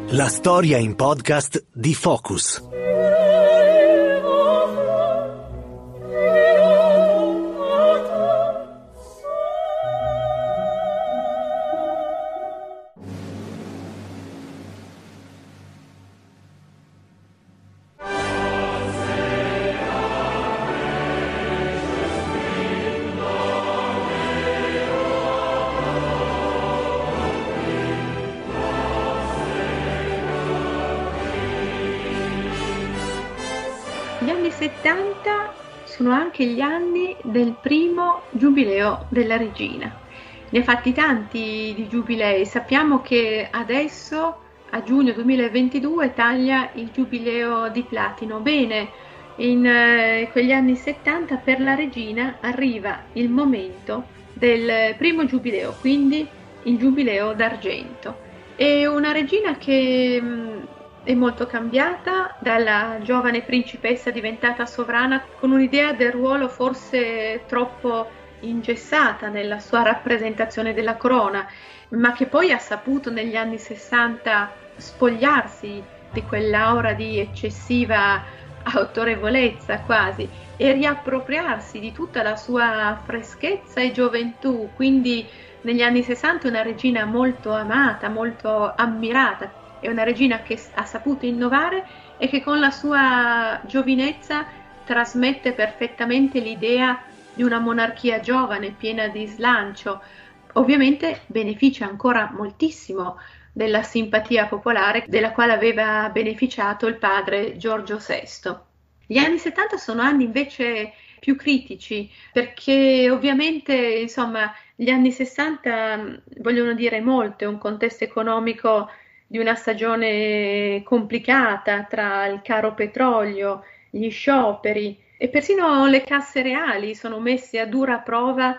La storia in podcast di Focus. Gli anni 70 sono anche gli anni del primo giubileo della regina. Ne ha fatti tanti di giubilei. Sappiamo che adesso, a giugno 2022, taglia il giubileo di platino. Bene, in quegli anni 70 per la regina arriva il momento del primo giubileo, quindi il giubileo d'argento. È una regina che è molto cambiata, dalla giovane principessa diventata sovrana con un'idea del ruolo forse troppo ingessata nella sua rappresentazione della corona, ma che poi ha saputo negli anni 60 spogliarsi di quell'aura di eccessiva autorevolezza quasi e riappropriarsi di tutta la sua freschezza e gioventù. Quindi negli anni 60 è una regina molto amata, molto ammirata. È una regina che ha saputo innovare e che con la sua giovinezza trasmette perfettamente l'idea di una monarchia giovane, piena di slancio. Ovviamente beneficia ancora moltissimo della simpatia popolare della quale aveva beneficiato il padre Giorgio VI. Gli anni 70 sono anni invece più critici perché ovviamente insomma gli anni 60 vogliono dire molto, è un contesto economico di una stagione complicata tra il caro petrolio, gli scioperi e persino le casse reali sono messe a dura prova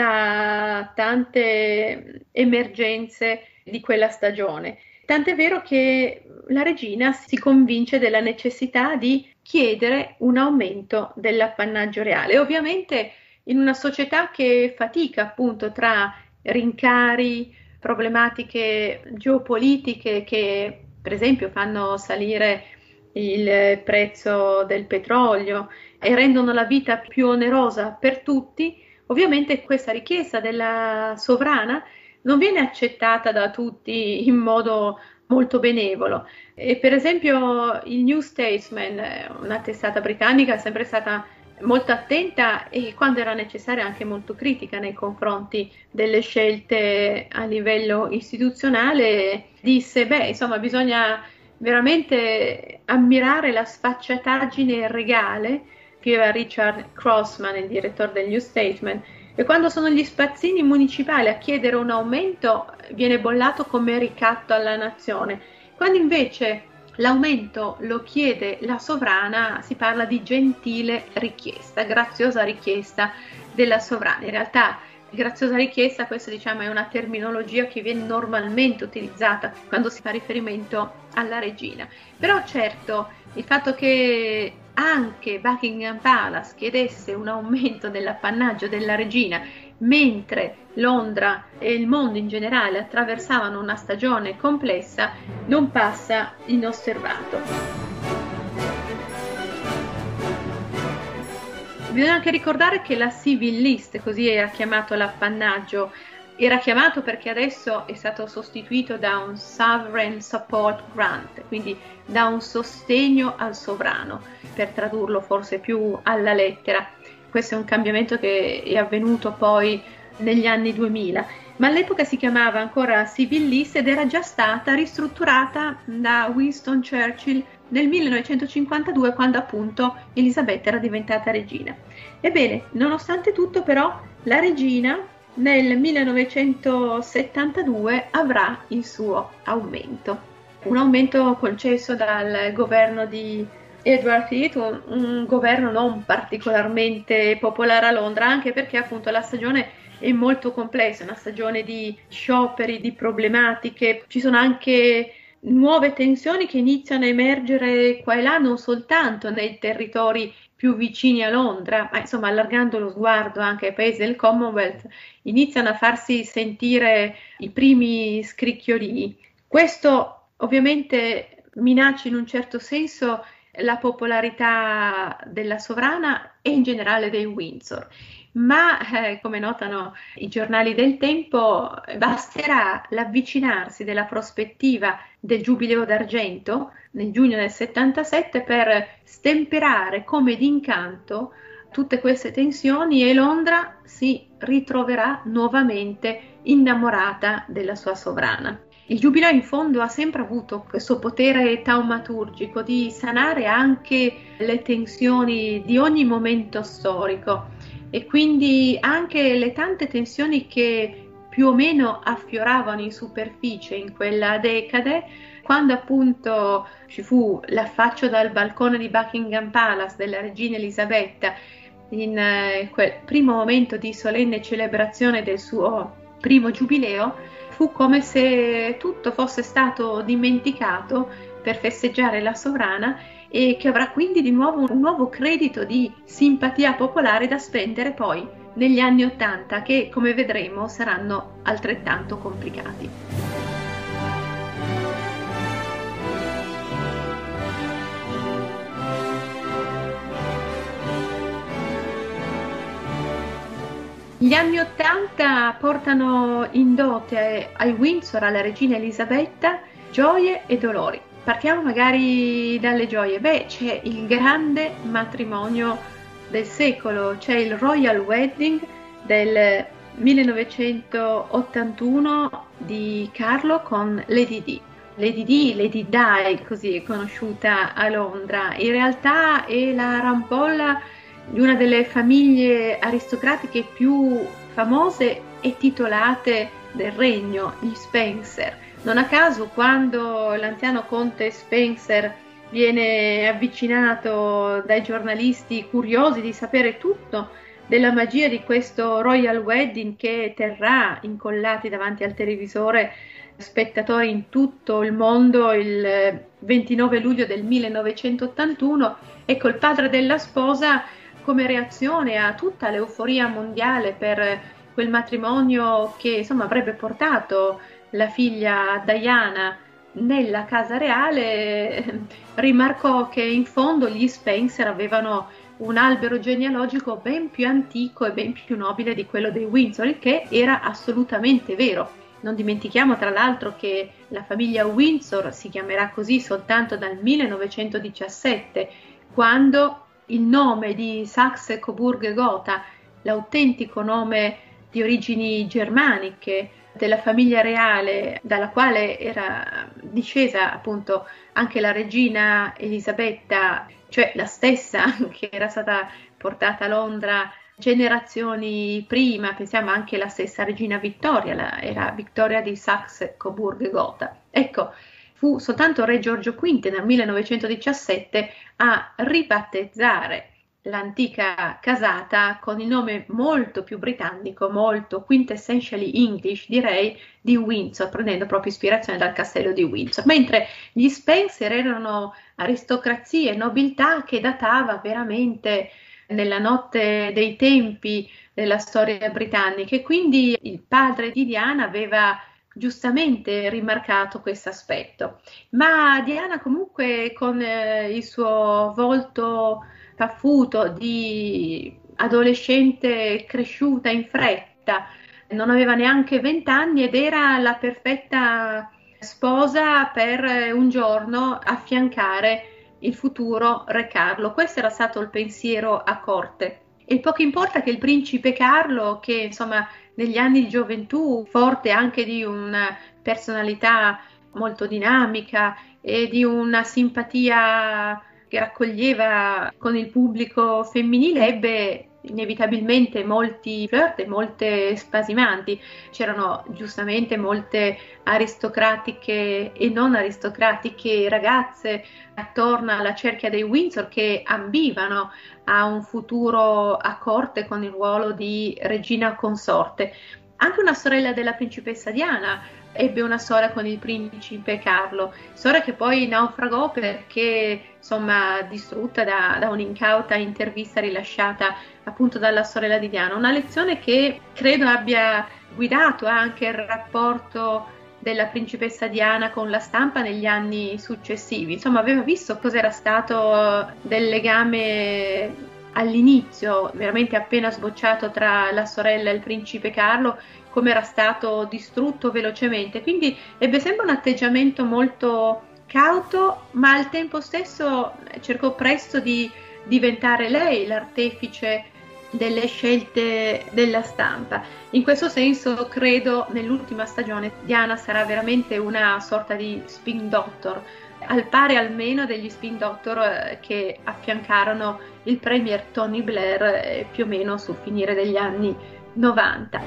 da tante emergenze di quella stagione. Tant'è vero che la regina si convince della necessità di chiedere un aumento dell'appannaggio reale. Ovviamente in una società che fatica appunto tra rincari, problematiche geopolitiche che per esempio fanno salire il prezzo del petrolio e rendono la vita più onerosa per tutti, ovviamente questa richiesta della sovrana non viene accettata da tutti in modo molto benevolo. E per esempio il New Statesman, una testata britannica, è sempre stata molto attenta e quando era necessaria anche molto critica nei confronti delle scelte a livello istituzionale, disse insomma bisogna veramente ammirare la sfacciataggine regale, scriveva Richard Crossman, il direttore del New Statesman, e quando sono gli spazzini municipali a chiedere un aumento viene bollato come ricatto alla nazione, quando invece l'aumento lo chiede la sovrana, si parla di gentile richiesta, graziosa richiesta della sovrana. In realtà graziosa richiesta, questa diciamo è una terminologia che viene normalmente utilizzata quando si fa riferimento alla regina. Però certo il fatto che anche Buckingham Palace chiedesse un aumento dell'appannaggio della regina mentre Londra e il mondo in generale attraversavano una stagione complessa non passa inosservato. Bisogna anche ricordare che la Civil List, così era chiamato l'appannaggio, era chiamato perché adesso è stato sostituito da un Sovereign Support Grant, quindi da un sostegno al sovrano, per tradurlo forse più alla lettera. Questo è un cambiamento che è avvenuto poi negli anni 2000, ma all'epoca si chiamava ancora Civil List ed era già stata ristrutturata da Winston Churchill nel 1952, quando appunto Elisabetta era diventata regina. Ebbene, nonostante tutto però, la regina nel 1972 avrà il suo aumento, un aumento concesso dal governo di Edward Heath, un governo non particolarmente popolare a Londra, anche perché appunto la stagione è molto complessa, una stagione di scioperi, di problematiche, ci sono anche nuove tensioni che iniziano a emergere qua e là, non soltanto nei territori più vicini a Londra, ma insomma allargando lo sguardo anche ai paesi del Commonwealth, iniziano a farsi sentire i primi scricchiolii. Questo ovviamente minaccia in un certo senso la popolarità della sovrana e in generale dei Windsor. Ma come notano i giornali del tempo, basterà l'avvicinarsi della prospettiva del Giubileo d'Argento nel giugno del 77 per stemperare come d'incanto tutte queste tensioni e Londra si ritroverà nuovamente innamorata della sua sovrana. Il Giubileo in fondo ha sempre avuto questo potere taumaturgico di sanare anche le tensioni di ogni momento storico e quindi anche le tante tensioni che più o meno affioravano in superficie in quella decade, quando appunto ci fu l'affaccio dal balcone di Buckingham Palace della regina Elisabetta in quel primo momento di solenne celebrazione del suo primo giubileo, fu come se tutto fosse stato dimenticato per festeggiare la sovrana e che avrà quindi di nuovo un nuovo credito di simpatia popolare da spendere poi negli anni '80 che, come vedremo, saranno altrettanto complicati. Gli anni '80 portano in dote ai Windsor, alla regina Elisabetta, gioie e dolori. Partiamo magari dalle gioie. C'è il grande matrimonio del secolo, c'è il Royal Wedding del 1981 di Carlo con Lady Di. Lady Di, Lady Di, così è conosciuta a Londra, in realtà è la rampolla di una delle famiglie aristocratiche più famose e titolate del regno, gli Spencer. Non a caso, quando l'anziano conte Spencer viene avvicinato dai giornalisti curiosi di sapere tutto della magia di questo Royal Wedding che terrà incollati davanti al televisore spettatori in tutto il mondo il 29 luglio del 1981, ecco il padre della sposa come reazione a tutta l'euforia mondiale per quel matrimonio che insomma avrebbe portato la figlia Diana nella casa reale, rimarcò che in fondo gli Spencer avevano un albero genealogico ben più antico e ben più nobile di quello dei Windsor, il che era assolutamente vero. Non dimentichiamo tra l'altro che la famiglia Windsor si chiamerà così soltanto dal 1917, quando il nome di Saxe-Coburg-Gotha, l'autentico nome di origini germaniche della famiglia reale dalla quale era discesa appunto anche la regina Elisabetta, cioè la stessa che era stata portata a Londra generazioni prima, pensiamo anche alla stessa regina Vittoria, era Vittoria di Saxe-Coburg-Gotha. Ecco, fu soltanto re Giorgio V nel 1917 a ribattezzare l'antica casata con il nome molto più britannico, molto quintessentially English, direi, di Windsor, prendendo proprio ispirazione dal castello di Windsor, mentre gli Spencer erano aristocrazia e nobiltà che datava veramente nella notte dei tempi della storia britannica e quindi il padre di Diana aveva giustamente rimarcato questo aspetto, ma Diana comunque con il suo volto paffuto di adolescente cresciuta in fretta, non aveva neanche 20 anni ed era la perfetta sposa per un giorno affiancare il futuro re Carlo. Questo era stato il pensiero a corte. E poco importa che il principe Carlo, che insomma negli anni di gioventù, forte anche di una personalità molto dinamica e di una simpatia che raccoglieva con il pubblico femminile, ebbe inevitabilmente molti flirt e molte spasimanti. C'erano giustamente molte aristocratiche e non aristocratiche ragazze attorno alla cerchia dei Windsor che ambivano a un futuro a corte con il ruolo di regina consorte. Anche una sorella della principessa Diana ebbe una storia con il principe Carlo, storia che poi naufragò perché insomma distrutta da un'incauta intervista rilasciata appunto dalla sorella di Diana, una lezione che credo abbia guidato anche il rapporto della principessa Diana con la stampa negli anni successivi. Insomma, aveva visto cos'era stato del legame all'inizio, veramente appena sbocciato, tra la sorella e il principe Carlo, come era stato distrutto velocemente. Quindi ebbe sempre un atteggiamento molto cauto, ma al tempo stesso cercò presto di diventare lei l'artefice delle scelte della stampa. In questo senso credo nell'ultima stagione Diana sarà veramente una sorta di spin doctor, al pari almeno degli spin doctor che affiancarono il premier Tony Blair più o meno sul finire degli anni 90.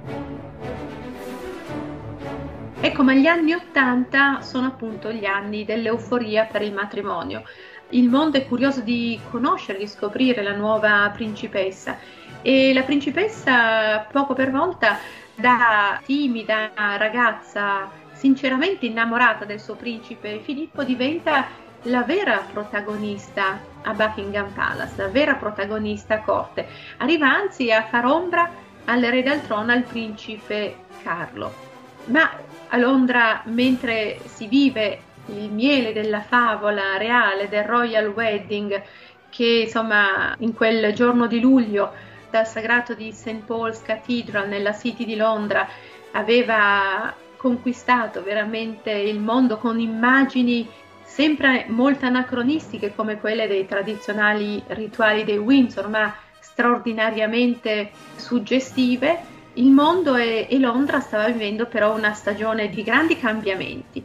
Ecco, ma gli anni 80 sono appunto gli anni dell'euforia per il matrimonio. Il mondo è curioso di conoscere, di scoprire la nuova principessa, e la principessa poco per volta, da timida ragazza sinceramente innamorata del suo principe Filippo, diventa la vera protagonista a Buckingham Palace, la vera protagonista a corte. Arriva anzi a far ombra all'erede al trono, al principe Carlo. Ma a Londra, mentre si vive il miele della favola reale, del Royal Wedding, che insomma in quel giorno di luglio dal sagrato di St. Paul's Cathedral nella City di Londra aveva conquistato veramente il mondo con immagini sempre molto anacronistiche come quelle dei tradizionali rituali dei Windsor, ma straordinariamente suggestive. Il mondo e Londra stava vivendo però una stagione di grandi cambiamenti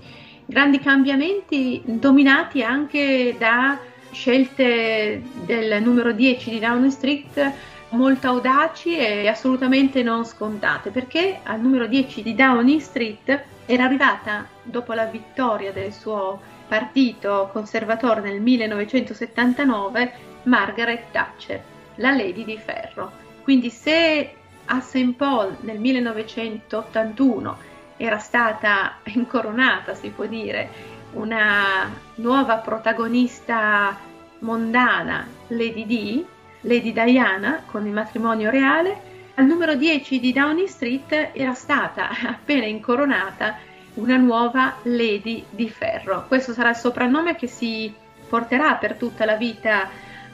dominati anche da scelte del numero 10 di Downing Street molto audaci e assolutamente non scontate, perché al numero 10 di Downing Street era arrivata, dopo la vittoria del suo partito conservatore nel 1979, Margaret Thatcher, la Lady di Ferro. Quindi se a St. Paul nel 1981 era stata incoronata, si può dire, una nuova protagonista mondana, Lady Diana, con il matrimonio reale, al numero 10 di Downing Street era stata appena incoronata una nuova Lady di Ferro. Questo sarà il soprannome che si porterà per tutta la vita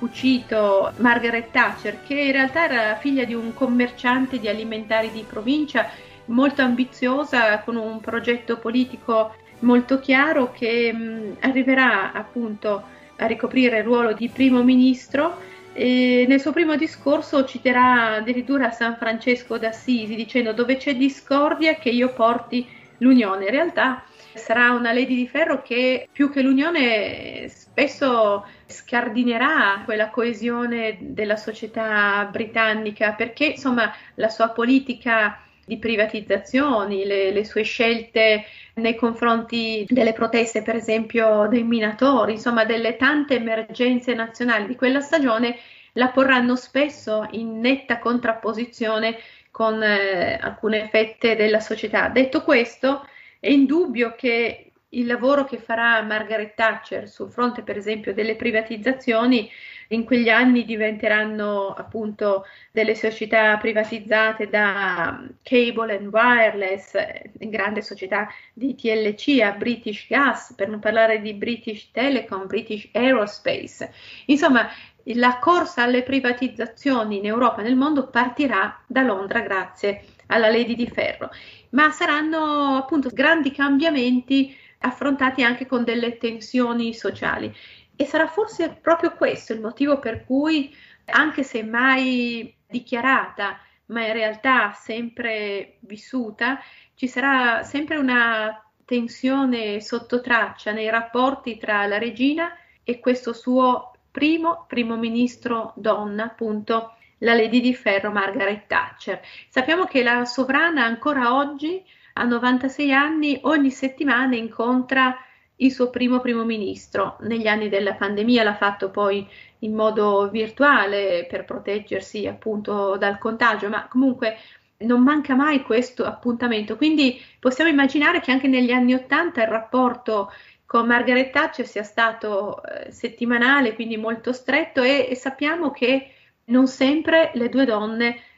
cucito Margaret Thatcher, che in realtà era figlia di un commerciante di alimentari di provincia, molto ambiziosa, con un progetto politico molto chiaro, che arriverà appunto a ricoprire il ruolo di primo ministro. E nel suo primo discorso citerà addirittura San Francesco d'Assisi, dicendo: dove c'è discordia che io porti l'unione. In realtà sarà una Lady di Ferro che più che l'unione spesso scardinerà quella coesione della società britannica, perché insomma la sua politica di privatizzazioni, le sue scelte nei confronti delle proteste, per esempio dei minatori, insomma delle tante emergenze nazionali di quella stagione, la porranno spesso in netta contrapposizione con alcune fette della società. Detto questo, è indubbio che il lavoro che farà Margaret Thatcher sul fronte, per esempio, delle privatizzazioni, in quegli anni diventeranno appunto delle società privatizzate da Cable and Wireless, grande società di TLC, a British Gas, per non parlare di British Telecom, British Aerospace. Insomma, la corsa alle privatizzazioni in Europa e nel mondo partirà da Londra grazie alla Lady di Ferro, ma saranno appunto grandi cambiamenti affrontati anche con delle tensioni sociali. E sarà forse proprio questo il motivo per cui, anche se mai dichiarata, ma in realtà sempre vissuta, ci sarà sempre una tensione sotto traccia nei rapporti tra la regina e questo suo primo ministro donna, appunto la Lady di Ferro Margaret Thatcher. Sappiamo che la sovrana ancora oggi, a 96 anni, ogni settimana incontra il suo primo ministro. Negli anni della pandemia l'ha fatto poi in modo virtuale per proteggersi appunto dal contagio, ma comunque non manca mai questo appuntamento. Quindi possiamo immaginare che anche negli anni '80 il rapporto con Margaret Thatcher sia stato settimanale, quindi molto stretto, e sappiamo che non sempre le due donne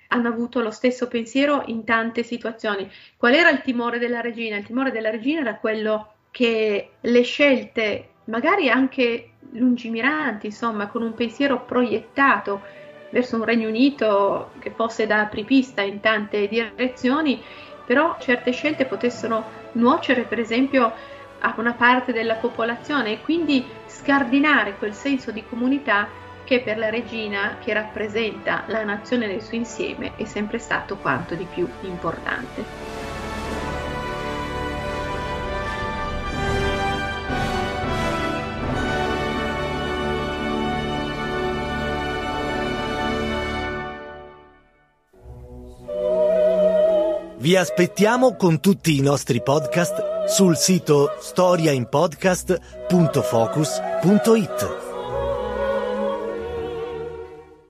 hanno avuto lo stesso pensiero in tante situazioni. Qual era il timore della regina? Il timore della regina era quello che le scelte, magari anche lungimiranti, insomma, con un pensiero proiettato verso un Regno Unito che fosse da apripista in tante direzioni, però certe scelte potessero nuocere, per esempio, a una parte della popolazione e quindi scardinare quel senso di comunità che per la regina, che rappresenta la nazione nel suo insieme, è sempre stato quanto di più importante. Vi aspettiamo con tutti i nostri podcast sul sito storiainpodcast.focus.it.